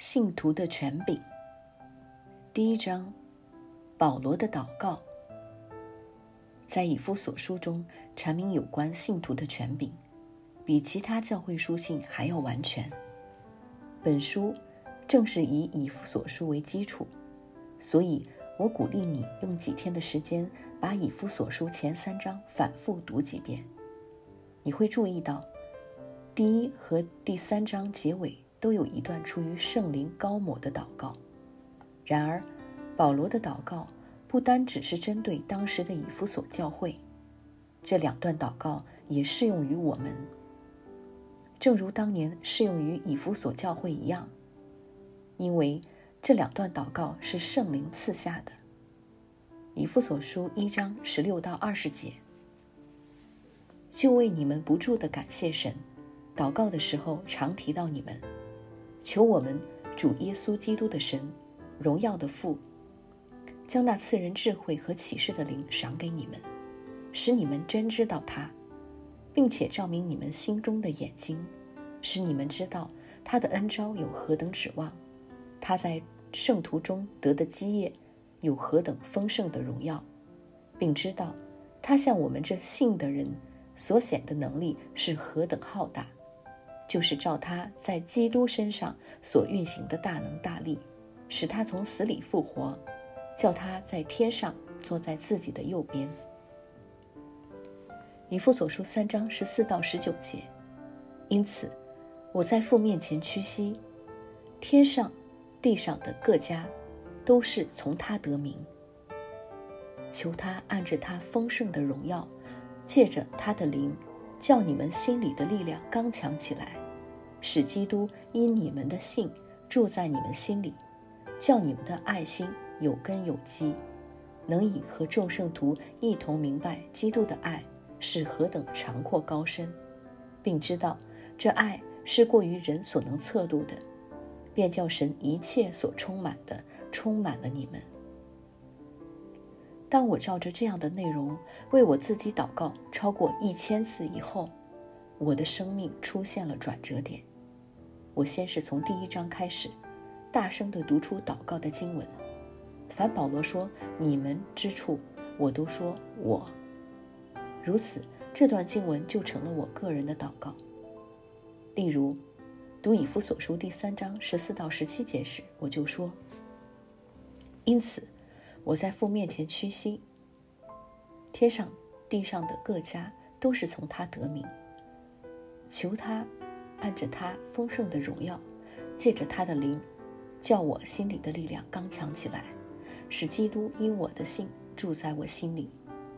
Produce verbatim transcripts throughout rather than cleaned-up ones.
信徒的权柄。第一章，保罗的祷告。在以弗所书中阐明有关信徒的权柄，比其他教会书信还要完全。本书正是以以弗所书为基础，所以我鼓励你用几天的时间把以弗所书前三章反复读几遍。你会注意到第一和第三章结尾都有一段出于圣灵高抹的祷告。然而保罗的祷告不单只是针对当时的以弗所教会，这两段祷告也适用于我们，正如当年适用于以弗所教会一样，因为这两段祷告是圣灵赐下的。以弗所书一章十六到二十节，就为你们不住地感谢神，祷告的时候常提到你们，求我们主耶稣基督的神，荣耀的父，将那赐人智慧和启示的灵赏给你们，使你们真知道他，并且照明你们心中的眼睛，使你们知道他的恩召有何等指望，他在圣徒中得的基业有何等丰盛的荣耀，并知道他向我们这信的人所显的能力是何等浩大，就是照他在基督身上所运行的大能大力，使他从死里复活，叫他在天上坐在自己的右边。以弗所书三章十四到十九节，因此我在父面前屈膝，天上地上的各家都是从他得名，求他按着他丰盛的荣耀，借着他的灵，叫你们心里的力量刚强起来，使基督因你们的信住在你们心里，叫你们的爱心有根有基，能以和众圣徒一同明白基督的爱是何等长阔高深，并知道这爱是过于人所能测度的，便叫神一切所充满的充满了你们。当我照着这样的内容为我自己祷告超过一千次以后，我的生命出现了转折点。我先是从第一章开始大声地读出祷告的经文，凡保罗说你们之处，我都说我。如此，这段经文就成了我个人的祷告。例如读以弗所书第三章十四到十七节时，我就说，因此我在父面前屈膝，天上地上的各家都是从他得名，求他按着他丰盛的荣耀，借着他的灵，叫我心里的力量刚强起来，使基督因我的信住在我心里。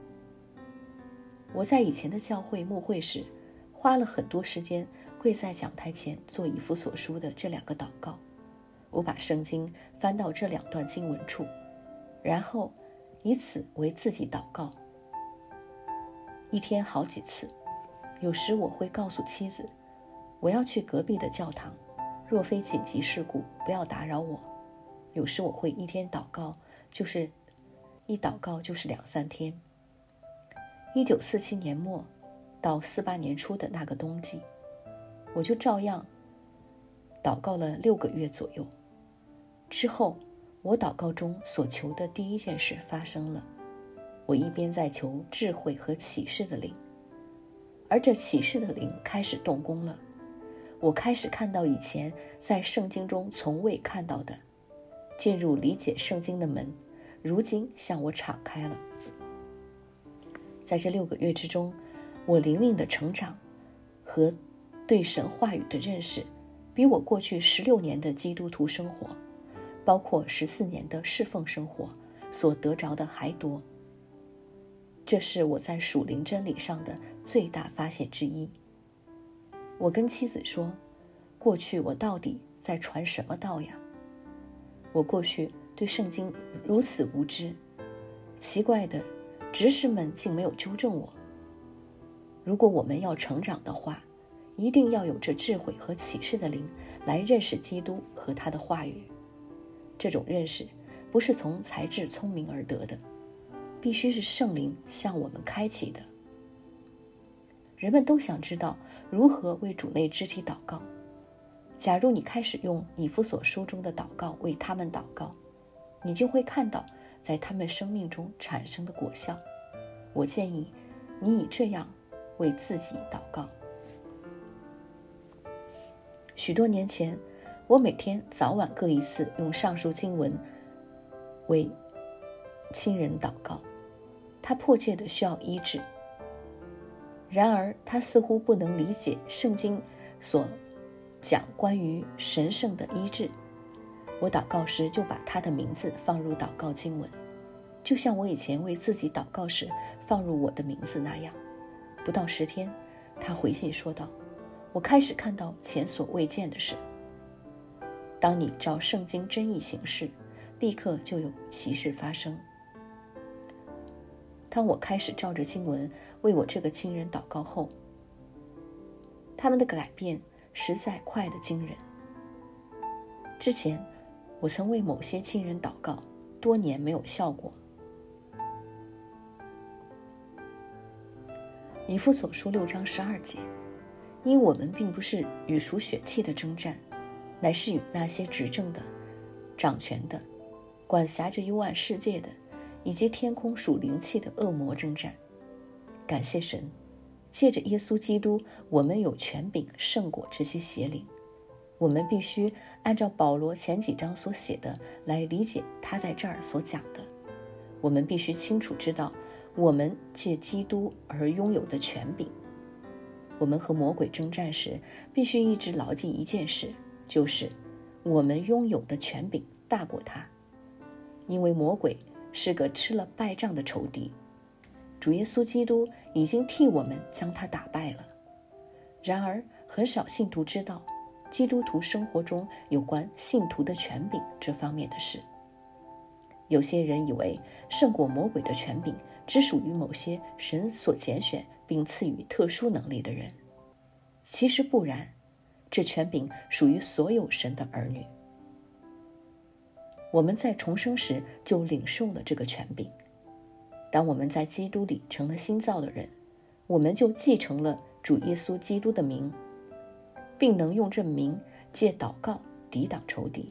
我在以前的教会牧会时，花了很多时间跪在讲台前做以弗所书的这两个祷告。我把圣经翻到这两段经文处，然后以此为自己祷告，一天好几次。有时我会告诉妻子，我要去隔壁的教堂，若非紧急事故，不要打扰我。有时我会一天祷告，就是一祷告就是两三天。一九四七年末到四八年初的那个冬季，我就照样祷告了六个月左右。之后我祷告中所求的第一件事发生了，我一边在求智慧和启示的灵，而这启示的灵开始动工了。我开始看到以前在圣经中从未看到的，进入理解圣经的门如今向我敞开了。在这六个月之中，我灵命的成长和对神话语的认识比我过去十六年的基督徒生活，包括十四年的侍奉生活所得着的还多。这是我在属灵真理上的最大发现之一。我跟妻子说，过去我到底在传什么道呀？我过去对圣经如此无知，奇怪的执事们竟没有纠正我。如果我们要成长的话，一定要有这智慧和启示的灵来认识基督和他的话语。这种认识不是从才智聪明而得的，必须是圣灵向我们开启的。人们都想知道如何为主内肢体祷告， 假如你开始用以弗所书中的祷告为他们祷告，你就会看到在他们生命中产生的果效。我建议你以这样为自己祷告。许多年前，我每天早晚各一次用上述经文为亲人祷告，他迫切的需要医治。然而他似乎不能理解圣经所讲关于神圣的医治。我祷告时就把他的名字放入祷告经文，就像我以前为自己祷告时放入我的名字那样。不到十天，他回信说道，我开始看到前所未见的事。当你照圣经真意行事，立刻就有奇事发生。当我开始照着经文为我这个亲人祷告后，他们的改变实在快得惊人。之前我曾为某些亲人祷告，多年没有效果。以弗所书六章十二节，因我们并不是与属血气的征战，乃是与那些执政的、掌权的、管辖着幽暗世界的，以及天空属灵气的恶魔征战。感谢神，借着耶稣基督，我们有权柄胜过这些邪灵。我们必须按照保罗前几章所写的来理解他在这儿所讲的。我们必须清楚知道我们借基督而拥有的权柄。我们和魔鬼征战时，必须一直牢记一件事，就是我们拥有的权柄大过他。因为魔鬼是个吃了败仗的仇敌，主耶稣基督已经替我们将他打败了。然而很少信徒知道基督徒生活中有关信徒的权柄这方面的事。有些人以为胜过魔鬼的权柄只属于某些神所拣选并赐予特殊能力的人，其实不然，这权柄属于所有神的儿女。我们在重生时就领受了这个权柄。当我们在基督里成了新造的人，我们就继承了主耶稣基督的名，并能用这名借祷告抵挡仇敌。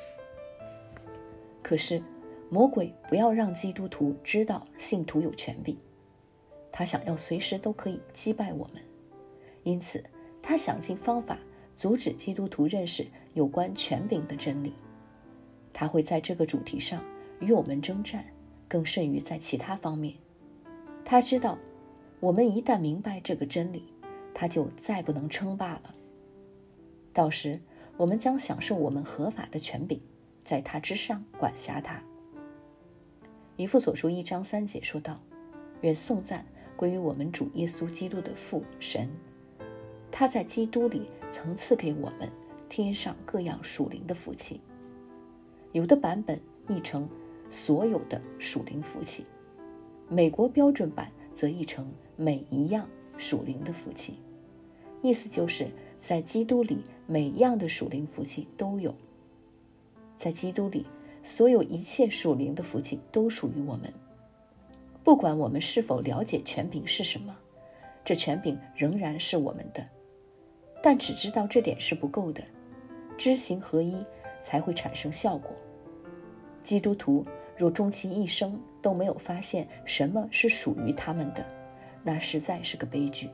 可是魔鬼不要让基督徒知道信徒有权柄，他想要随时都可以击败我们，因此他想尽方法阻止基督徒认识有关权柄的真理。他会在这个主题上与我们征战，更甚于在其他方面。他知道我们一旦明白这个真理，他就再不能称霸了。到时我们将享受我们合法的权柄，在他之上管辖他。以弗所书一章三节说道，愿颂赞归于我们主耶稣基督的父神，他在基督里曾赐给我们天上各样属灵的福气。有的版本译成所有的属灵福气，美国标准版则译成每一样属灵的福气，意思就是在基督里每一样的属灵福气都有。在基督里所有一切属灵的福气都属于我们。不管我们是否了解权柄是什么，这权柄仍然是我们的。但只知道这点是不够的，知行合一才会产生效果。基督徒若终其一生都没有发现什么是属于他们的，那实在是个悲剧。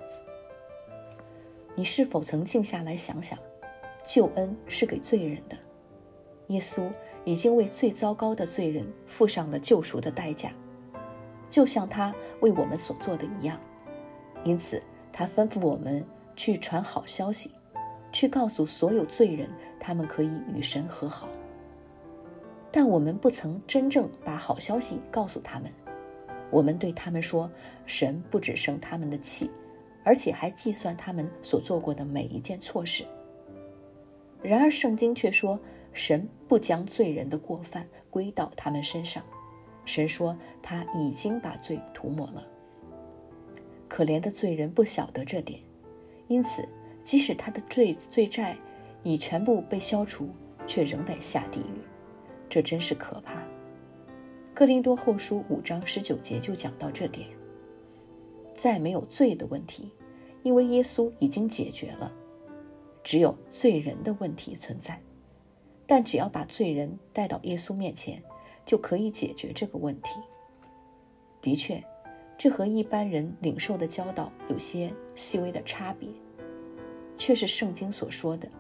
你是否曾静下来想想，救恩是给罪人的，耶稣已经为最糟糕的罪人付上了救赎的代价，就像他为我们所做的一样。因此他吩咐我们去传好消息，去告诉所有罪人他们可以与神和好。但我们不曾真正把好消息告诉他们。我们对他们说，神不只生他们的气，而且还计算他们所做过的每一件错事。然而圣经却说，神不将罪人的过犯归到他们身上，神说他已经把罪涂抹了。可怜的罪人不晓得这点，因此即使他的罪罪债已全部被消除，却仍得下地狱，这真是可怕。哥林多后书五章十九节就讲到这点。再没有罪的问题，因为耶稣已经解决了。 只有罪人的问题存在。但只要把罪人带到耶稣面前，就可以解决这个问题。的确，这和一般人领受的教导有些细微的差别，却是圣经所说的。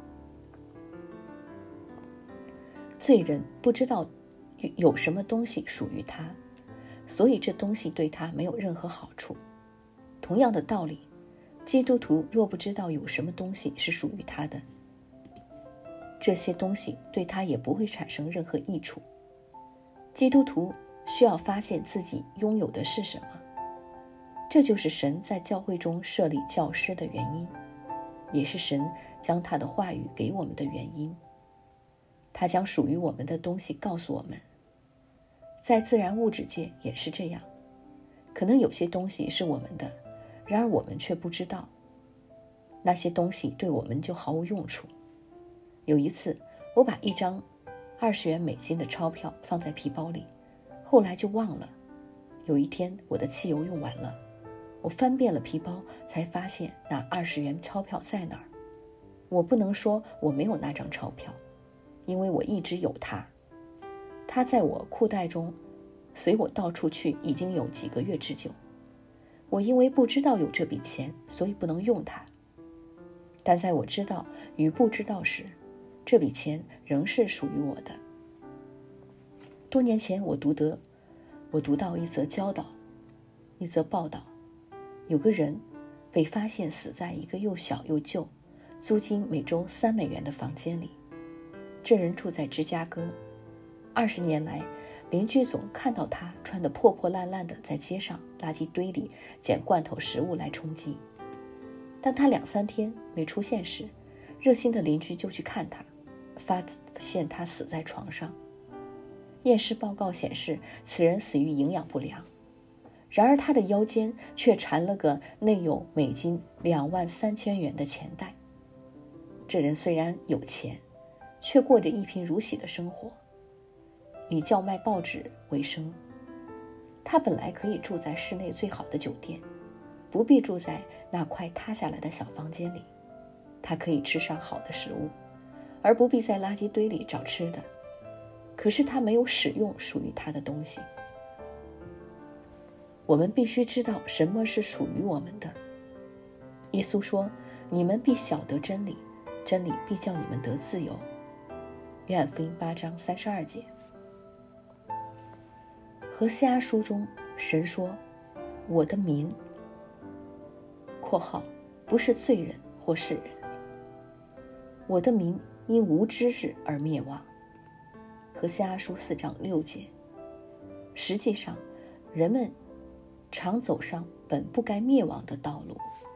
罪人不知道有什么东西属于他，所以这东西对他没有任何好处。同样的道理，基督徒若不知道有什么东西是属于他的，这些东西对他也不会产生任何益处。基督徒需要发现自己拥有的是什么，这就是神在教会中设立教师的原因，也是神将他的话语给我们的原因。他将属于我们的东西告诉我们。在自然物质界也是这样，可能有些东西是我们的，然而我们却不知道，那些东西对我们就毫无用处。有一次，我把一张二十元美金的钞票放在皮包里，后来就忘了。有一天，我的汽油用完了，我翻遍了皮包，才发现那二十元钞票在哪儿。我不能说我没有那张钞票，因为我一直有它。它在我裤袋中，随我到处去，已经有几个月之久。我因为不知道有这笔钱，所以不能用它。但在我知道与不知道时，这笔钱仍是属于我的。多年前我读得，我读到一则教导，一则报道，有个人被发现死在一个又小又旧、租金每周三美元的房间里。这人住在芝加哥，二十年来，邻居总看到他穿得破破烂烂的在街上垃圾堆里捡罐头食物来充饥。当他两三天没出现时，热心的邻居就去看他，发现他死在床上。验尸报告显示，此人死于营养不良。然而他的腰间却缠了个内有美金两万三千元的钱袋。这人虽然有钱，却过着一贫如洗的生活，以叫卖报纸为生。他本来可以住在市内最好的酒店，不必住在那块塌下来的小房间里。他可以吃上好的食物，而不必在垃圾堆里找吃的。可是他没有使用属于他的东西。我们必须知道什么是属于我们的。耶稣说，你们必晓得真理，真理必叫你们得自由。约翰福音八章三十二节。何西阿书中，神说，我的民（括号不是罪人或世人），我的民因无知识而灭亡。何西阿书四章六节。实际上，人们常走上本不该灭亡的道路。